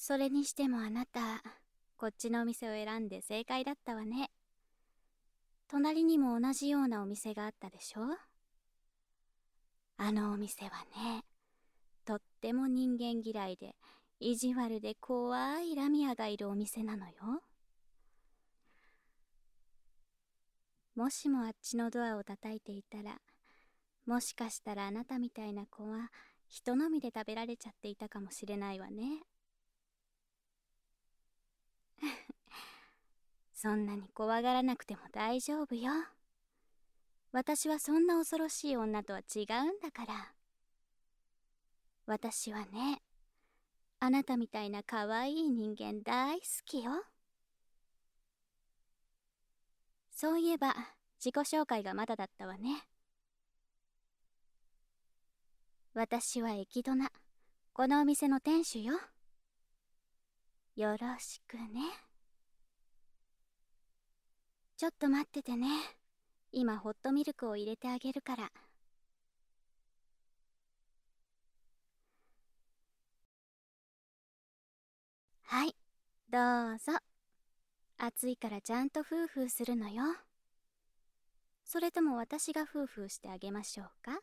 それにしてもあなた、こっちのお店を選んで正解だったわね。隣にも同じようなお店があったでしょ？あのお店はね、とっても人間嫌いで、意地悪で怖いラミアがいるお店なのよ。もしもあっちのドアを叩いていたら、もしかしたらあなたみたいな子は人のみで食べられちゃっていたかもしれないわね。そんなに怖がらなくても大丈夫よ。私はそんな恐ろしい女とは違うんだから。私はね、あなたみたいな可愛い人間大好きよ。そういえば自己紹介がまだだったわね。私はエキドナ、このお店の店主よ。よろしくね。ちょっと待っててね。今ホットミルクを入れてあげるから。はい、どうぞ。暑いからちゃんとフーフーするのよ。それとも私がフーフーしてあげましょうか？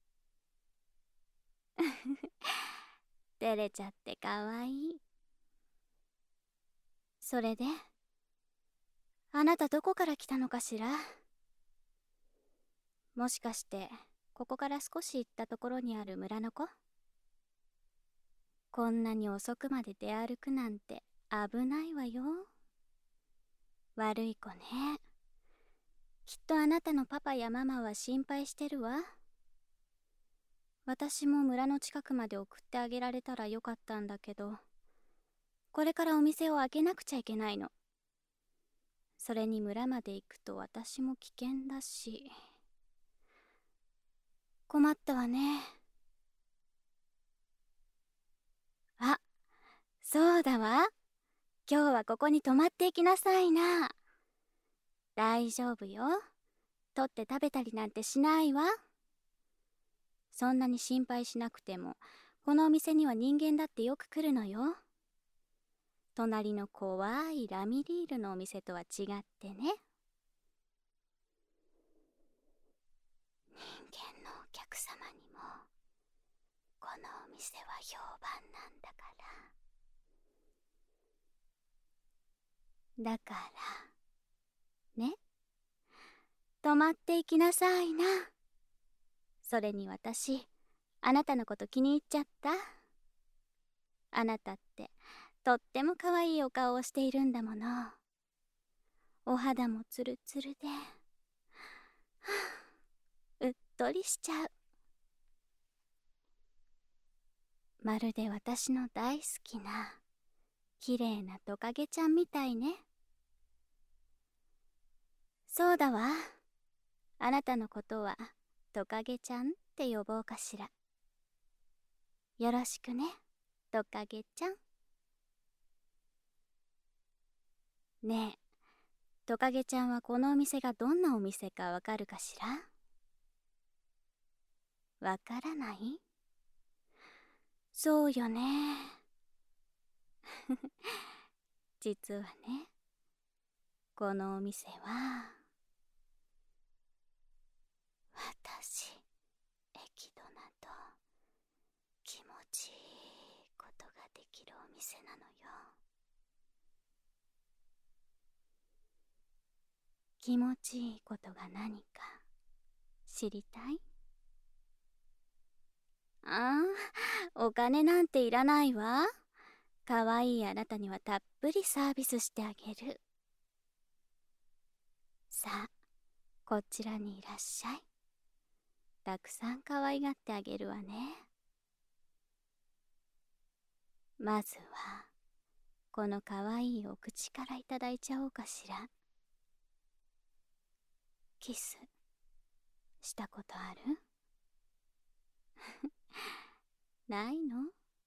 照れちゃってかわいい。それで、あなたどこから来たのかしら？もしかしてここから少し行ったところにある村の子？こんなに遅くまで出歩くなんて危ないわよ。悪い子ね。きっとあなたのパパやママは心配してるわ。私も村の近くまで送ってあげられたらよかったんだけど、これからお店を開けなくちゃいけないの。それに村まで行くと私も危険だし。困ったわね。あ、そうだわ。今日はここに泊まっていきなさいな。大丈夫よ。取って食べたりなんてしないわ。そんなに心配しなくても、このお店には人間だってよく来るのよ。隣の怖いラミリールのお店とは違ってね。人間のお客様にもこのお店は評判なんだから。だからね、泊まっていきなさいな。それに私、あなたのこと気に入っちゃった。あなたってとっても可愛いお顔をしているんだもの。お肌もツルツルで、うっとりしちゃう。まるで私の大好きな綺麗なトカゲちゃんみたいね。そうだわ。あなたのことはトカゲちゃんって呼ぼうかしら。よろしくね、トカゲちゃん。ねえ、トカゲちゃんはこのお店がどんなお店かわかるかしら？わからない？そうよね。実はね、このお店は私、エキドナと気持ちいいことができるお店なのよ。気持ちいいことが何か知りたい？ああ、お金なんていらないわ。かわいいあなたにはたっぷりサービスしてあげる。さあ、こちらにいらっしゃい。たくさん可愛がってあげるわね。まずはこの可愛いお口からいただいちゃおうかしら。キスしたことある？ないの？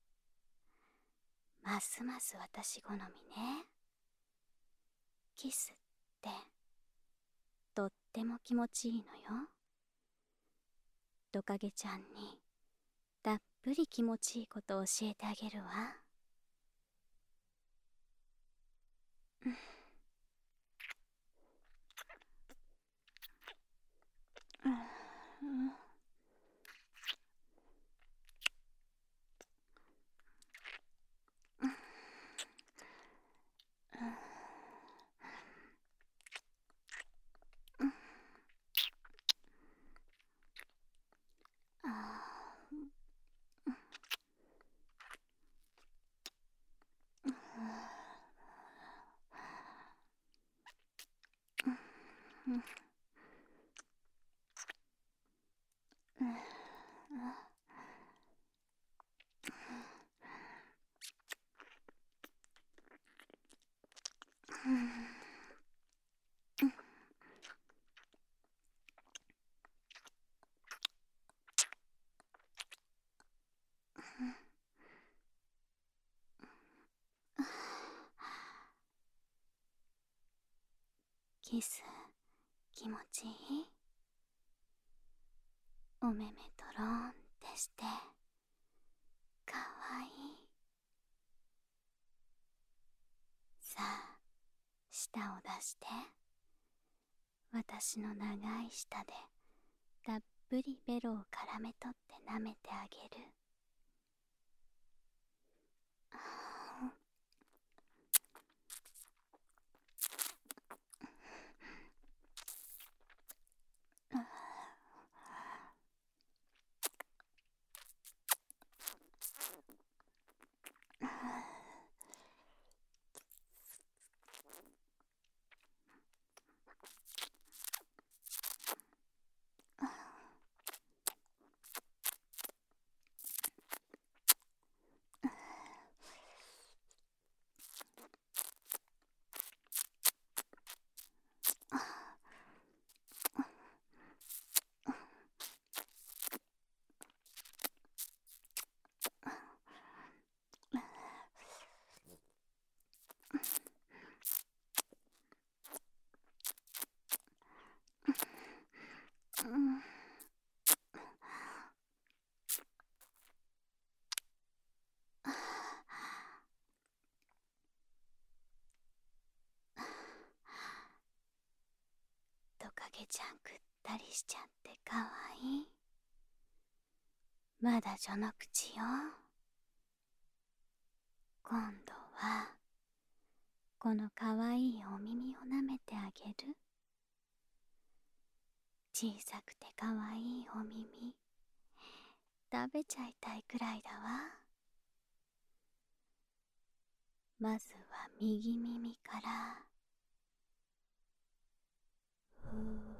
ますます私好みね。キスってとっても気持ちいいのよ。トカゲちゃんにたっぷり気持ちいいことを教えてあげるわ。 キス気持ちいい？お目目とろーんってしてかわいい。さあ舌を出して、私の長い舌でたっぷりベロを絡め取って舐めてあげる。トカゲちゃんぐったりしちゃってかわいい。まだ序の口よ。今度はこのかわいいお耳を舐めてあげる。小さくてかわいいお耳食べちゃいたいくらいだわ。まずは右耳から。ふう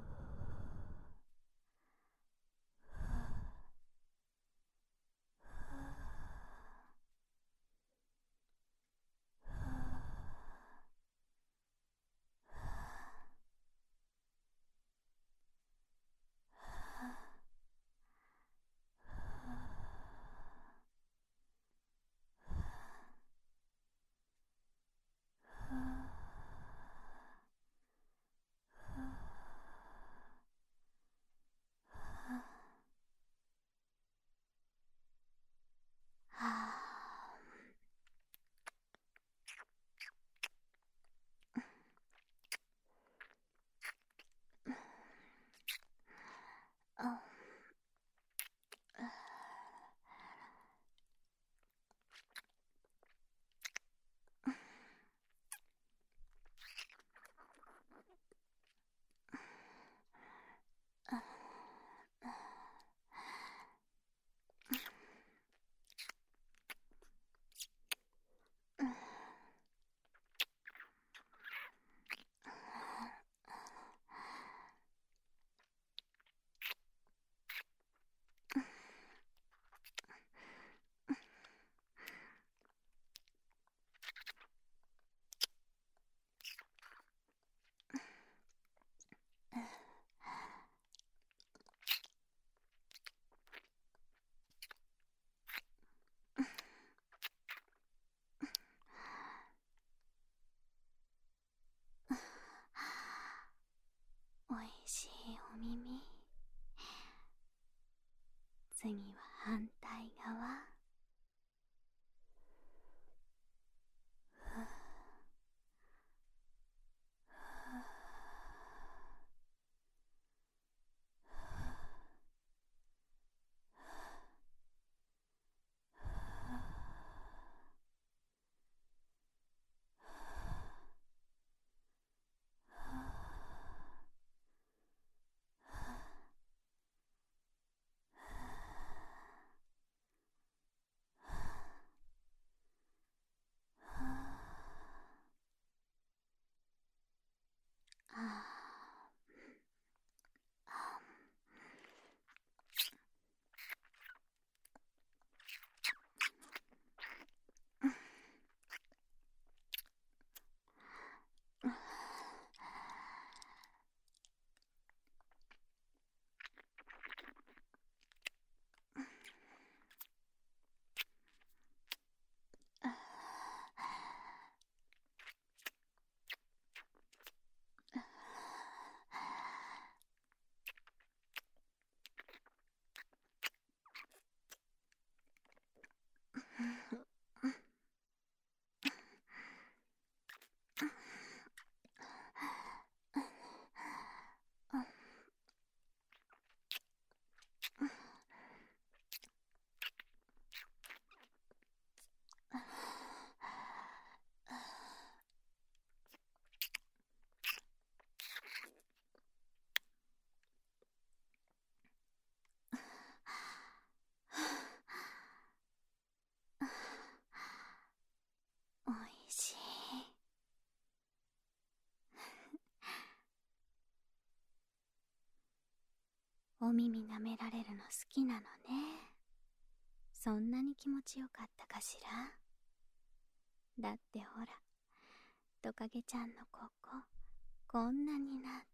お耳舐められるの好きなのね。そんなに気持ちよかったかしら。だってほら、トカゲちゃんのここ、こんなになって。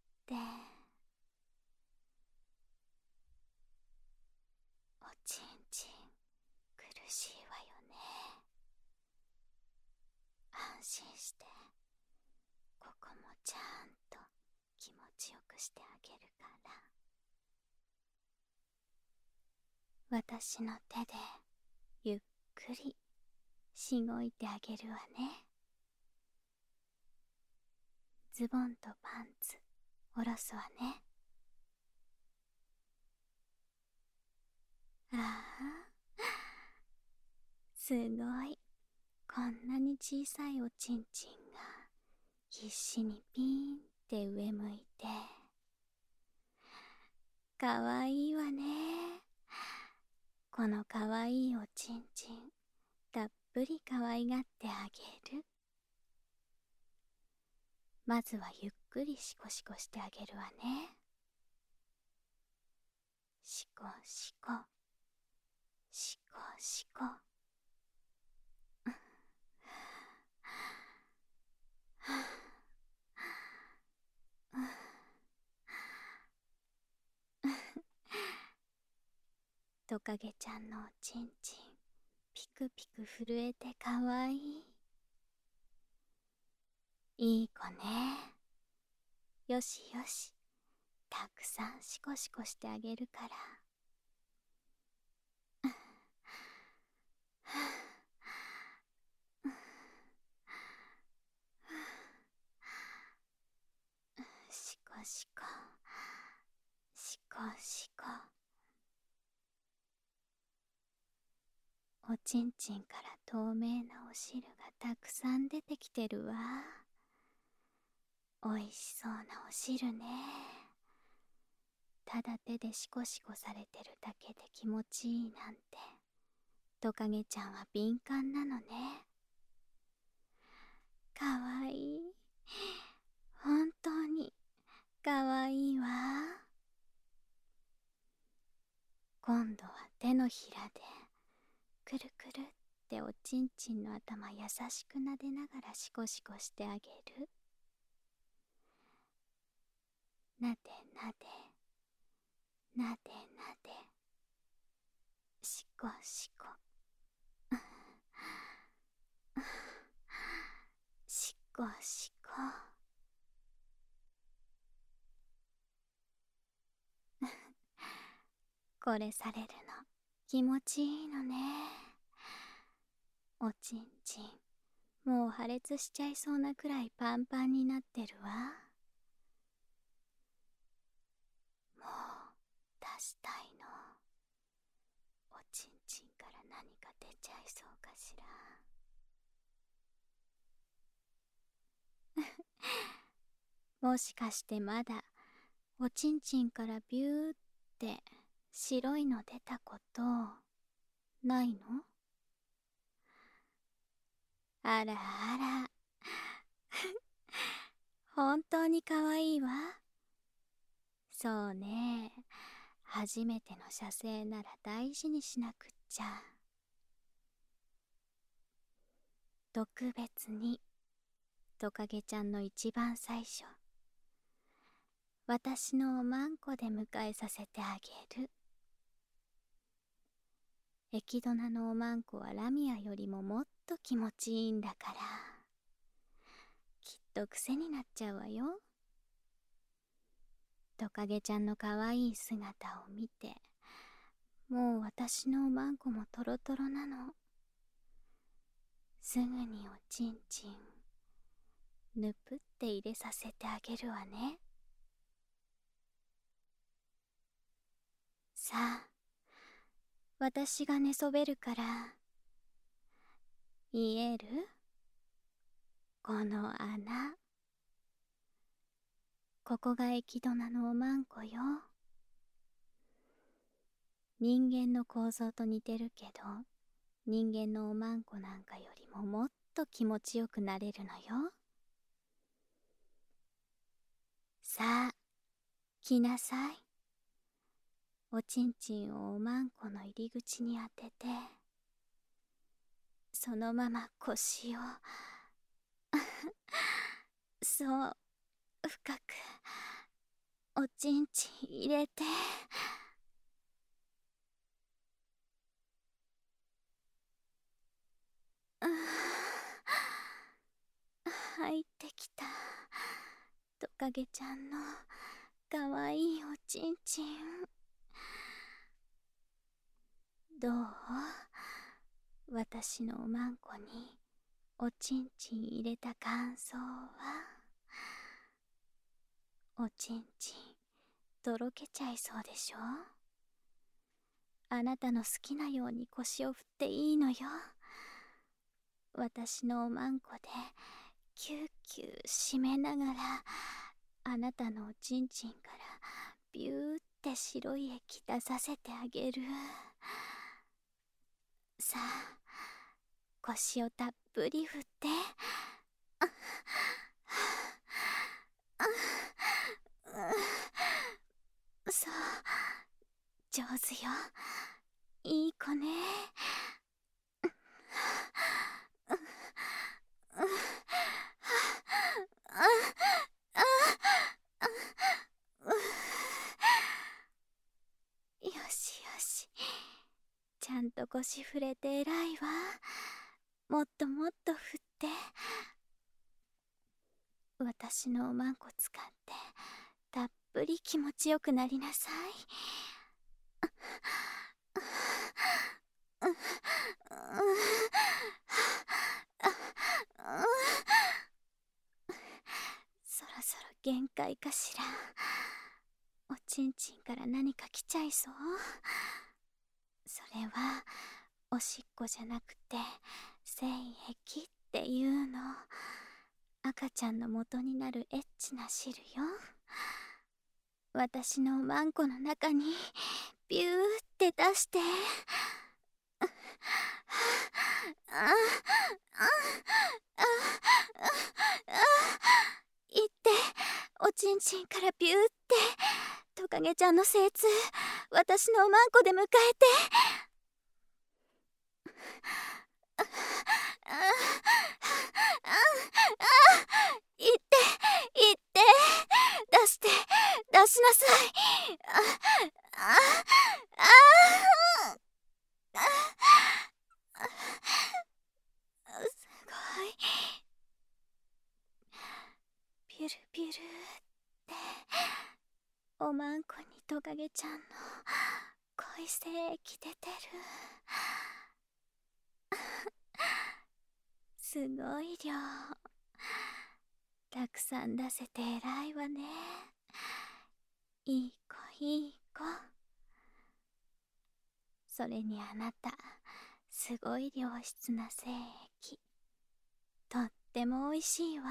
おちんちん、苦しいわよね。安心して、ここもちゃんと気持ちよくしてあげるから。私の手でゆっくりしごいてあげるわね。ズボンとパンツ下ろすわね。ああ、すごい。こんなに小さいおちんちんが必死にピーンって上向いて、かわいいわね。このかわいいおちんちん、たっぷりかわいがってあげる。まずはゆっくりシコシコしてあげるわね。シコシコ、シコシコ。トカゲちゃんのおちんちん、ピクピク震えてかわいい。いい子ね。よしよし、たくさんシコシコしてあげるから。シコシコ、シコシコ。おちんちんから透明なお汁がたくさん出てきてるわ。おいしそうなお汁ね。ただ手でシコシコされてるだけで気持ちいいなんて、トカゲちゃんは敏感なのね。かわいい。本当にかわいいわ。今度は手のひらでくるくるっておちんちんの頭優しく撫でながらシコシコしてあげる。なでなで、なでなで、シコシコ、シコシコ。これされるの気持ちいいのね。おちんちん、もう破裂しちゃいそうなくらいパンパンになってるわ。もう出したいの。おちんちんから何か出ちゃいそうかしら。もしかしてまだおちんちんからビューって白いの出たことないの？あらあら。本当にかわいいわ。そうね。初めての射精なら大事にしなくっちゃ。特別にトカゲちゃんの一番最初、私のおまんこで迎えさせてあげる。エキドナのおまんこはラミアよりももっと気持ちいいんだから、きっと癖になっちゃうわよ。トカゲちゃんのかわいい姿を見て、もう私のおまんこもトロトロなの。すぐにおちんちんぬぷって入れさせてあげるわね。さあ、私が寝そべるから見える？この穴、ここがエキドナのおまんこよ。人間の構造と似てるけど、人間のおまんこなんかよりももっと気持ちよくなれるのよ。さあ、来なさい。 おちんちんをおまんこの入り口に当てて、そのまま腰をそう深くおちんちん入れて、入ってきたトカゲちゃんのかわいいおちんちん。どう？私のおまんこにおちんちん入れた感想は？おちんちんとろけちゃいそうでしょ？あなたの好きなように腰を振っていいのよ。私のおまんこでキューキュー締めながら、あなたのおちんちんからビューって白い液出させてあげる。さあ、腰をたっぷり振って。そう、上手よ。いい子ね。よしよし、ちゃんと腰振れて偉いわ。もっともっと振って。私のおまんこ使ってたっぷり気持ちよくなりなさい。そろそろ限界かしら。おちんちんから何か来ちゃいそう。それはおしっこじゃなくて精液っていうの。赤ちゃんの元になるエッチな汁よ。私のおまんこの中にビューって出して。いって、おちんちんからビューってトカゲちゃんの精通、私のおまんこで迎えて。いっていって、出して出しなさい。すごい。ピュルピュルっておまんこにトカゲちゃんの恋精液出てる。すごい量。たくさん出せて偉いわね。いい子いい子。それにあなた、すごい良質な精液。とってもおいしいわ。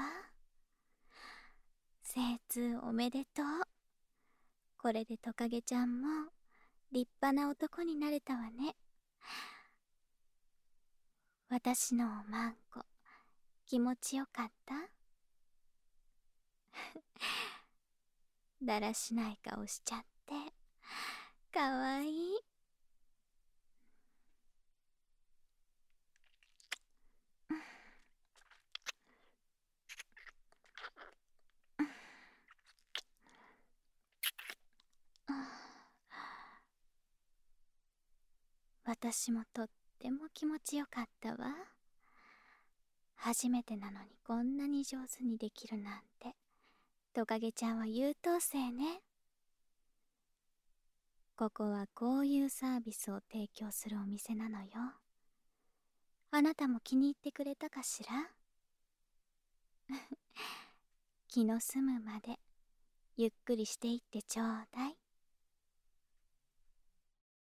精通おめでとう。これでトカゲちゃんも立派な男になれたわね。私のおまんこ、気持ちよかった？だらしない顔しちゃってかわいい。私もとっても気持ちよかったわ。初めてなのにこんなに上手にできるなんて。トカゲちゃんは優等生ね。ここはこういうサービスを提供するお店なのよ。あなたも気に入ってくれたかしら？気の済むまでゆっくりしていってちょうだい。